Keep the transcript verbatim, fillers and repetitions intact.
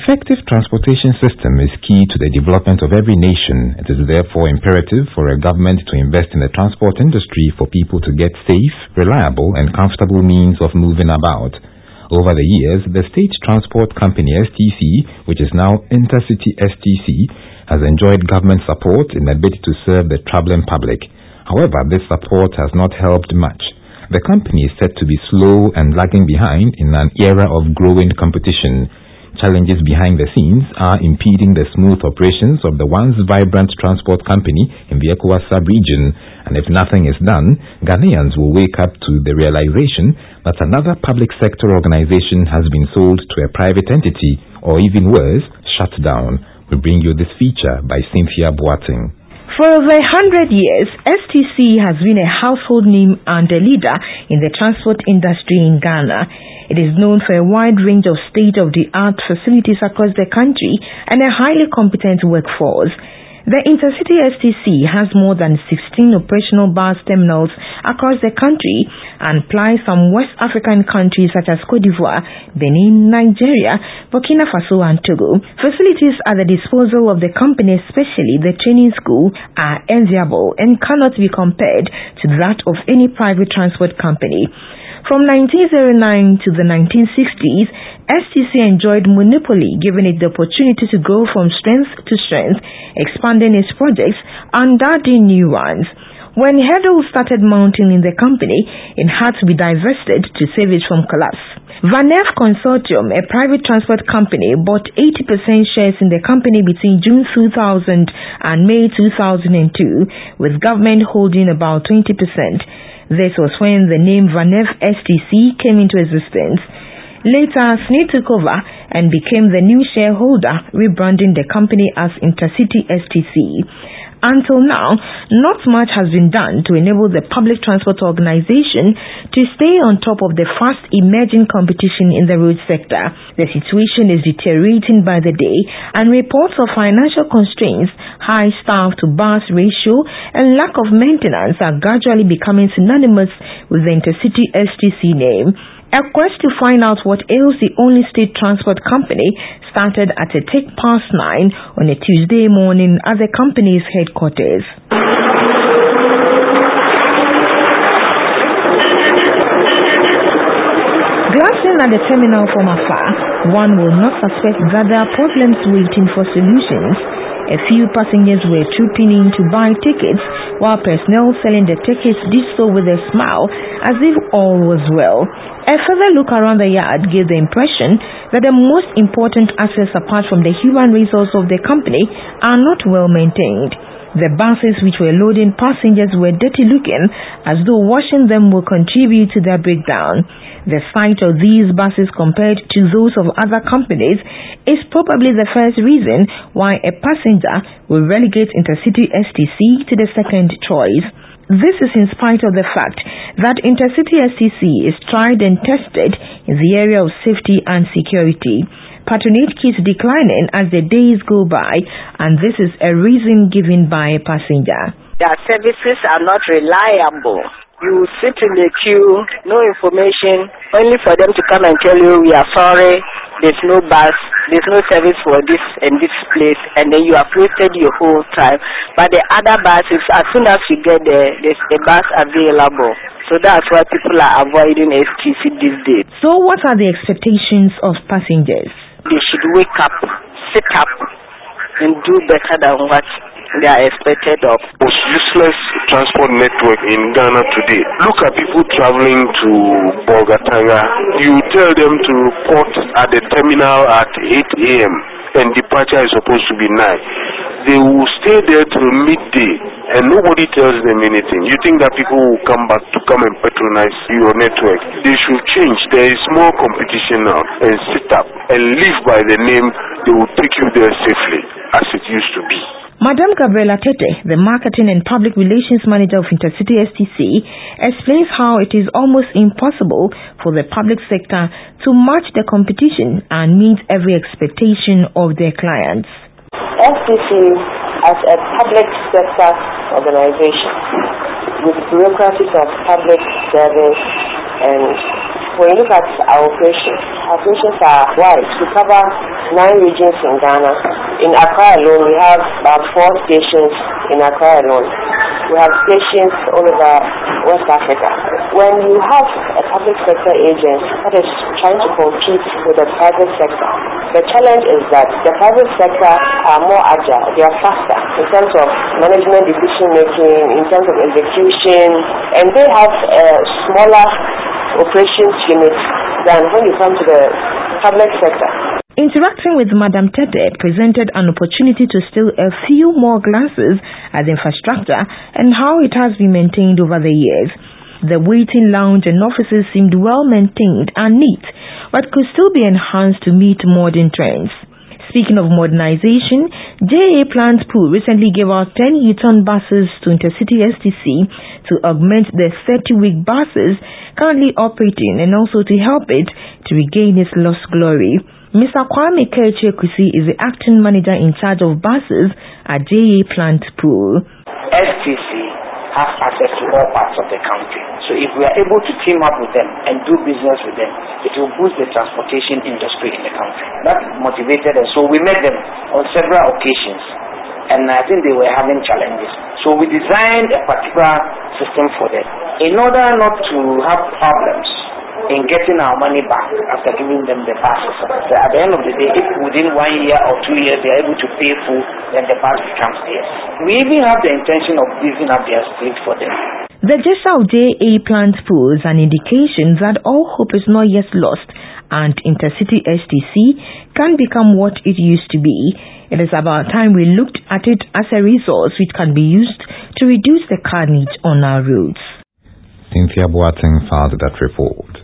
effective transportation system is key to the development of every nation. It is therefore imperative for a government to invest in the transport industry for people to get safe, reliable, and comfortable means of moving about. Over the years, the state transport company S T C, which is now Intercity S T C, has enjoyed government support in a bid to serve the traveling public. However, this support has not helped much. The company is said to be slow and lagging behind in an era of growing competition. Challenges behind the scenes are impeding the smooth operations of the once vibrant transport company in the ECOWAS sub-region, and if nothing is done, Ghanaians will wake up to the realization that another public sector organization has been sold to a private entity, or even worse, shut down. We bring you this feature by Cynthia Boateng. For over a hundred years, S T C has been a household name and a leader in the transport industry in Ghana. It is known for a wide range of state-of-the-art facilities across the country and a highly competent workforce. The Intercity S T C has more than sixteen operational bus terminals across the country and plies some West African countries such as Cote d'Ivoire, Benin, Nigeria, Burkina Faso and Togo. Facilities at the disposal of the company, especially the training school, are enviable and cannot be compared to that of any private transport company. From nineteen oh nine to the nineteen sixties, S T C enjoyed monopoly, giving it the opportunity to go from strength to strength, expanding its projects and adding new ones. When hurdles started mounting in the company, it had to be divested to save it from collapse. Vanef Consortium, a private transport company, bought eighty percent shares in the company between June two thousand and May two thousand two, with government holding about twenty percent. This was when the name Vanef S T C came into existence. Later, S N E took over and became the new shareholder, rebranding the company as Intercity S T C. Until now, not much has been done to enable the public transport organization to stay on top of the fast emerging competition in the road sector. The situation is deteriorating by the day, and reports of financial constraints, high staff to bus ratio, and lack of maintenance are gradually becoming synonymous with the Intercity S T C name. A quest to find out what ails the only state transport company started at a tick past nine on a Tuesday morning at the company's headquarters. Glancing at the terminal from afar, one will not suspect that there are problems waiting for solutions. A few passengers were trooping in to buy tickets, while personnel selling the tickets did so with a smile, as if all was well. A further look around the yard gave the impression that the most important assets apart from the human resource of the company are not well maintained. The buses which were loading passengers were dirty looking, as though washing them will contribute to their breakdown. The sight of these buses compared to those of other companies is probably the first reason why a passenger will relegate Intercity S T C to the second choice. This is in spite of the fact that Intercity S T C is tried and tested in the area of safety and security. Patronage keeps declining as the days go by, and this is a reason given by a passenger. Their services are not reliable. You sit in the queue, no information, only for them to come and tell you, we are sorry, there's no bus, there's no service for this and this place, and then you have wasted your whole time. But the other buses, as soon as you get there, there's a bus available. So that's why people are avoiding S T C these days. So what are the expectations of passengers? They should wake up, sit up, and do better than what they are expected of. Most useless transport network in Ghana today. Look at people traveling to Bolgatanga. You tell them to report at the terminal at eight a.m. and departure is supposed to be nine. They will stay there till midday and nobody tells them anything. You think that people will come back to come and patronize your network? They should change. There is more competition now, and sit up and live by the name. They will take you there safely as it used to be. Madam Gabriela Tete, the Marketing and Public Relations Manager of Intercity S T C, explains how it is almost impossible for the public sector to match the competition and meet every expectation of their clients. S T C, as a public sector organization with bureaucracies of public service, and when you look at our operations, our operations are wide. We cover nine regions in Ghana. In Accra alone, we have about four stations in Accra alone. We have stations all over West Africa. When you have a public sector agency that is trying to compete with the private sector, the challenge is that the private sector are more agile, they are faster in terms of management decision making, in terms of execution, and they have a smaller operations unit than when you come to the public sector. Interacting with Madam Tete presented an opportunity to steal a few more glances at the infrastructure and how it has been maintained over the years. The waiting lounge and offices seemed well maintained and neat, but could still be enhanced to meet modern trends. Speaking of modernization, J A Plant Pool recently gave out ten U-turn buses to Intercity S T C to augment the thirty-week buses currently operating and also to help it to regain its lost glory. Mister Kwame Kerchekusi is the acting manager in charge of buses at J A Plant Pool. S T C has access to all parts of the country. So if we are able to team up with them and do business with them, it will boost the transportation industry in the country. That motivated us. So we met them on several occasions, and I think they were having challenges. So we designed a particular system for them in order not to have problems in getting our money back after giving them the passes. So at the end of the day, if within one year or two years they are able to pay full, then the pass becomes theirs. We even have the intention of building up their street for them. The gesture of J A Plant Pool is an indication that all hope is not yet lost and Intercity S T C can become what it used to be. It is about time we looked at it as a resource which can be used to reduce the carnage on our roads. Cynthia Boateng filed that report.